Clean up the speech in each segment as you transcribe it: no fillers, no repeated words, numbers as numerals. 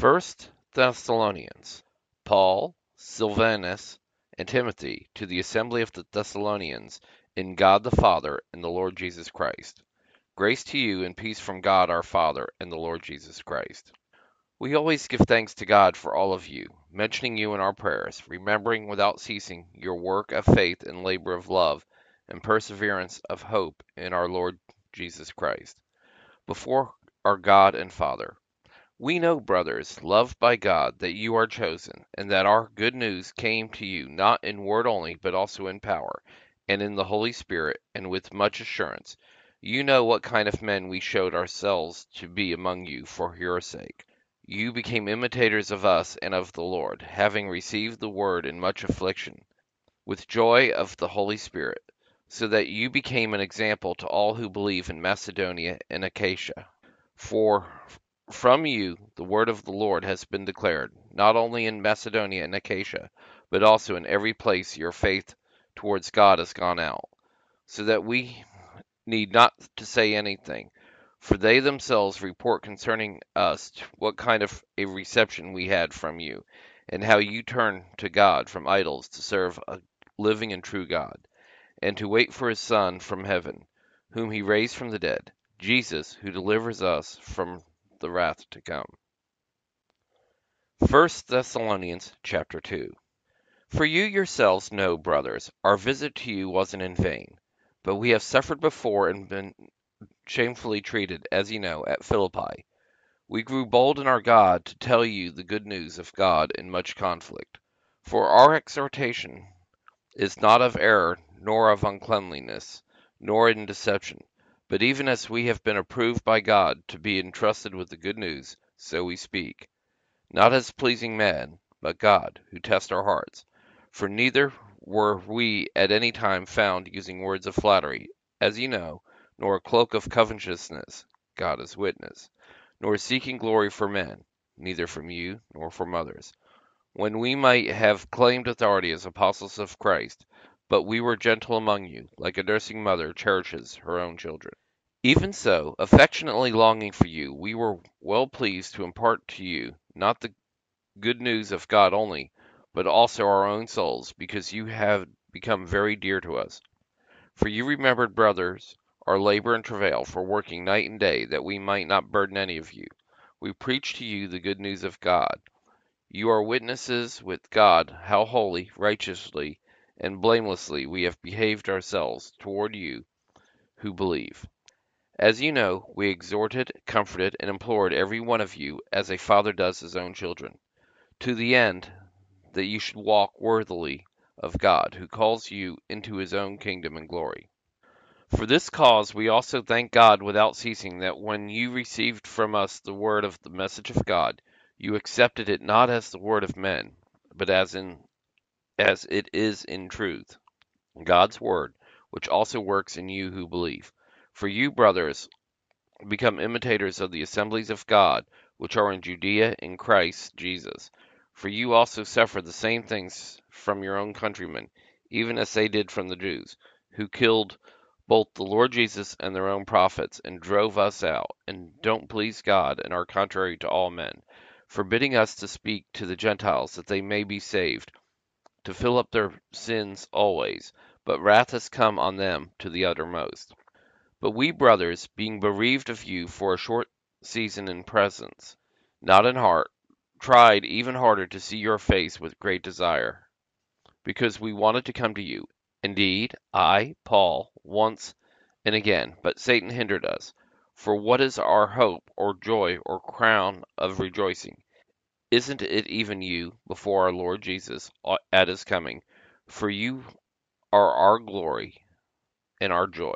First Thessalonians. Paul, Silvanus, and Timothy, to the assembly of the Thessalonians, in God the Father and the Lord Jesus Christ. Grace to you and peace from God our Father and the Lord Jesus Christ. We always give thanks to God for all of you, mentioning you in our prayers, remembering without ceasing your work of faith and labor of love, and perseverance of hope in our Lord Jesus Christ, before our God and Father. We know, brothers, loved by God, that you are chosen, and that our good news came to you not in word only, but also in power, and in the Holy Spirit, and with much assurance. You know what kind of men we showed ourselves to be among you for your sake. You became imitators of us and of the Lord, having received the word in much affliction, with joy of the Holy Spirit, so that you became an example to all who believe in Macedonia and Achaia. For from you the word of the Lord has been declared, not only in Macedonia and Achaia, but also in every place your faith towards God has gone out, so that we need not to say anything, for they themselves report concerning us what kind of a reception we had from you, and how you turned to God from idols to serve a living and true God, and to wait for his Son from heaven, whom he raised from the dead, Jesus, who delivers us from the wrath to come. First Thessalonians chapter 2. For you yourselves know, brothers, our visit to you wasn't in vain, but we have suffered before and been shamefully treated, as you know, at Philippi. We grew bold in our God to tell you the good news of God in much conflict. For our exhortation is not of error, nor of uncleanliness, nor in deception, but even as we have been approved by God to be entrusted with the good news, so we speak, not as pleasing men, but God, who tests our hearts. For neither were we at any time found using words of flattery, as you know, nor a cloak of covetousness, God is witness, nor seeking glory for men, neither from you nor from others, when we might have claimed authority as apostles of Christ, but we were gentle among you, like a nursing mother cherishes her own children. Even so, affectionately longing for you, we were well pleased to impart to you not the good news of God only, but also our own souls, because you have become very dear to us. For you remembered, brothers, our labor and travail for working night and day, that we might not burden any of you. We preach to you the good news of God. You are witnesses with God how holy, righteously, and blamelessly we have behaved ourselves toward you who believe. As you know, we exhorted, comforted, and implored every one of you as a father does his own children, to the end that you should walk worthily of God, who calls you into his own kingdom and glory. For this cause we also thank God without ceasing, that when you received from us the word of the message of God, you accepted it not as the word of men, but as it is in truth, God's word, which also works in you who believe. For you, brothers, become imitators of the assemblies of God, which are in Judea in Christ Jesus. For you also suffered the same things from your own countrymen, even as they did from the Jews, who killed both the Lord Jesus and their own prophets, and drove us out, and don't please God, and are contrary to all men, forbidding us to speak to the Gentiles that they may be saved, to fill up their sins always. But wrath has come on them to the uttermost. But we, brothers, being bereaved of you for a short season in presence, not in heart, tried even harder to see your face with great desire, because we wanted to come to you. Indeed, I, Paul, once and again, but Satan hindered us. For what is our hope, or joy, or crown of rejoicing? Isn't it even you, before our Lord Jesus, at his coming? For you are our glory and our joy.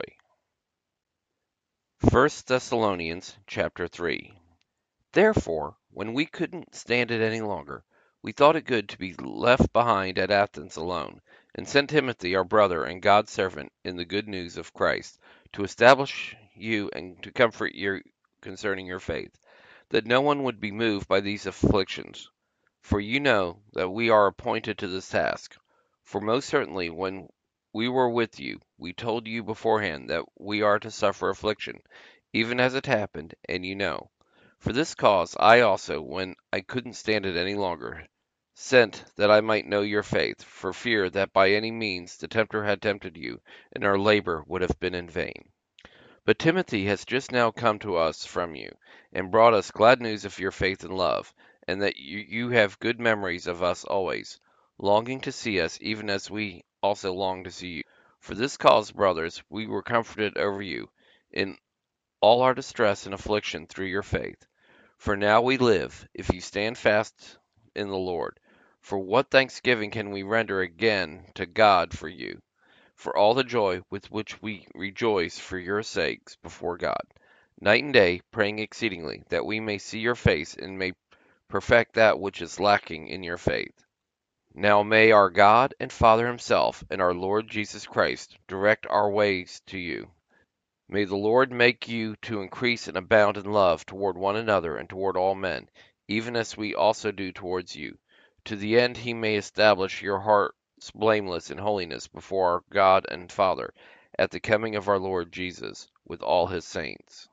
First Thessalonians chapter 3. Therefore, when we couldn't stand it any longer, we thought it good to be left behind at Athens alone, and sent Timothy, our brother and God's servant in the good news of Christ, to establish you and to comfort you concerning your faith, that no one would be moved by these afflictions. For you know that we are appointed to this task. For most certainly, when we were with you, we told you beforehand that we are to suffer affliction, even as it happened, and you know. For this cause I also, when I couldn't stand it any longer, sent that I might know your faith, for fear that by any means the tempter had tempted you, and our labor would have been in vain. But Timothy has just now come to us from you, and brought us glad news of your faith and love, and that you have good memories of us always, longing to see us, even as we also long to see you. For this cause, brothers, we were comforted over you in all our distress and affliction through your faith. For now we live, if you stand fast in the Lord. For what thanksgiving can we render again to God for you, for all the joy with which we rejoice for your sakes before God, night and day, praying exceedingly, that we may see your face and may perfect that which is lacking in your faith. Now may our God and Father Himself and our Lord Jesus Christ direct our ways to you. May the Lord make you to increase and abound in love toward one another and toward all men, even as we also do towards you, to the end He may establish your hearts blameless in holiness before our God and Father, at the coming of our Lord Jesus, with all His saints.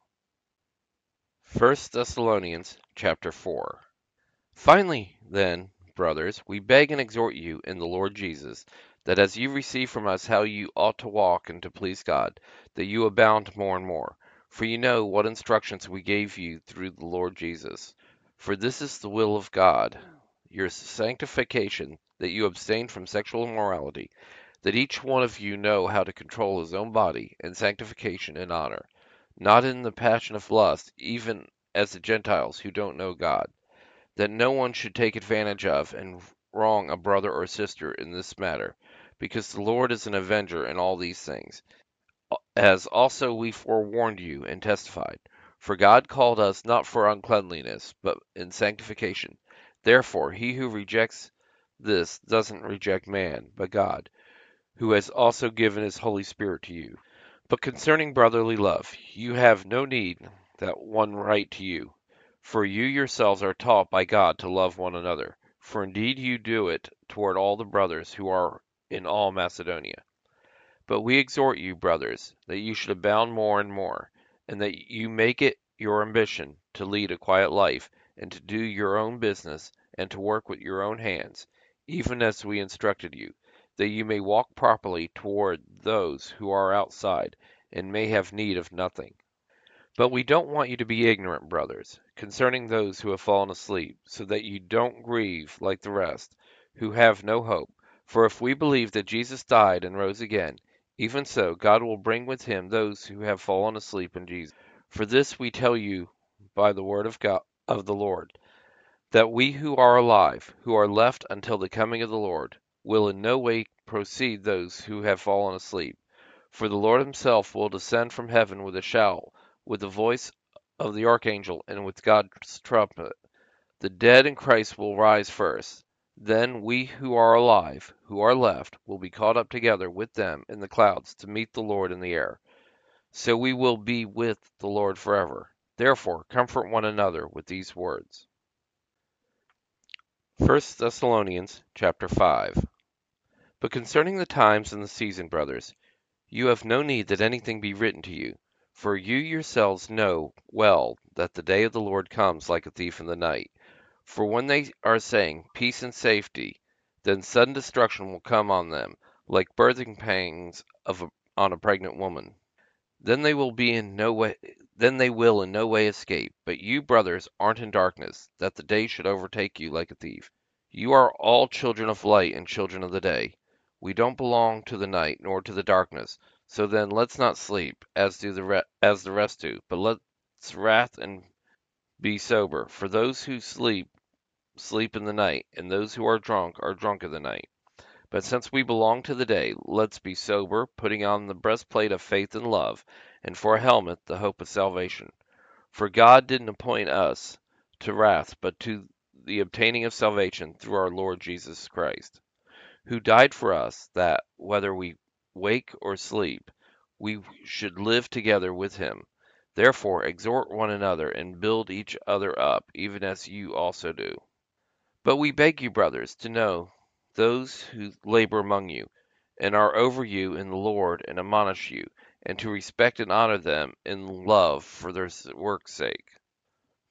First Thessalonians chapter 4. Finally, then, brothers, we beg and exhort you in the Lord Jesus, that as you receive from us how you ought to walk and to please God, that you abound more and more. For you know what instructions we gave you through the Lord Jesus. For this is the will of God, your sanctification, that you abstain from sexual immorality, that each one of you know how to control his own body in sanctification and honor, not in the passion of lust, even as the Gentiles who don't know God, that no one should take advantage of and wrong a brother or sister in this matter, because the Lord is an avenger in all these things, as also we forewarned you and testified. For God called us not for uncleanliness, but in sanctification. Therefore, he who rejects this doesn't reject man, but God, who has also given his Holy Spirit to you. But concerning brotherly love, you have no need that one write to you, for you yourselves are taught by God to love one another. For indeed you do it toward all the brothers who are in all Macedonia. But we exhort you, brothers, that you should abound more and more, and that you make it your ambition to lead a quiet life, and to do your own business, and to work with your own hands, even as we instructed you, that you may walk properly toward those who are outside, and may have need of nothing. But we don't want you to be ignorant, brothers, concerning those who have fallen asleep, so that you don't grieve like the rest, who have no hope. For if we believe that Jesus died and rose again, even so God will bring with him those who have fallen asleep in Jesus. For this we tell you by the word of God of the Lord, that we who are alive, who are left until the coming of the Lord, will in no way precede those who have fallen asleep. For the Lord himself will descend from heaven with a shout, with the voice of the archangel, and with God's trumpet. The dead in Christ will rise first. Then we who are alive, who are left, will be caught up together with them in the clouds to meet the Lord in the air. So we will be with the Lord forever. Therefore, comfort one another with these words. First Thessalonians chapter 5. But concerning the times and the season, brothers, you have no need that anything be written to you, for you yourselves know well that the day of the Lord comes like a thief in the night. For when they are saying peace and safety, then sudden destruction will come on them, like birthing pangs on a pregnant woman. Then they will in no way escape. But you, brothers, aren't in darkness, that the day should overtake you like a thief. You are all children of light and children of the day. We don't belong to the night nor to the darkness. So then let's not sleep, as the rest do, but let's wrath and be sober. For those who sleep, sleep in the night, and those who are drunk in the night. But since we belong to the day, let's be sober, putting on the breastplate of faith and love, and for a helmet, the hope of salvation. For God didn't appoint us to wrath, but to the obtaining of salvation through our Lord Jesus Christ, who died for us, that, whether we wake or sleep, we should live together with him. Therefore, exhort one another and build each other up, even as you also do. But we beg you, brothers, to know those who labor among you, and are over you in the Lord, and admonish you, and to respect and honor them in love for their work's sake.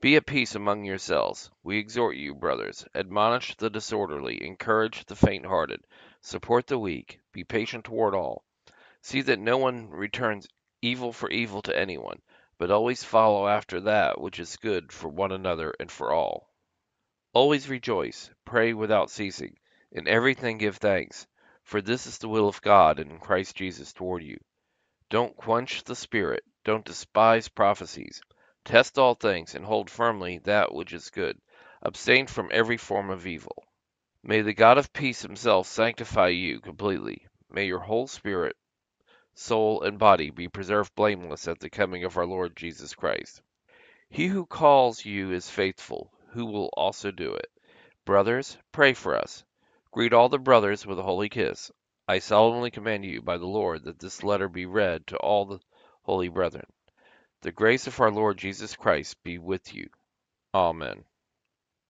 Be at peace among yourselves. We exhort you, brothers, admonish the disorderly, encourage the faint-hearted, support the weak, be patient toward all. See that no one returns evil for evil to anyone, but always follow after that which is good for one another and for all. Always rejoice, pray without ceasing, in everything give thanks, for this is the will of God in Christ Jesus toward you. Don't quench the Spirit, don't despise prophecies. Test all things and hold firmly that which is good. Abstain from every form of evil. May the God of peace himself sanctify you completely. May your whole spirit, soul, and body be preserved blameless at the coming of our Lord Jesus Christ. He who calls you is faithful, who will also do it. Brothers, pray for us. Greet all the brothers with a holy kiss. I solemnly command you by the Lord that this letter be read to all the holy brethren. The grace of our Lord Jesus Christ be with you. Amen.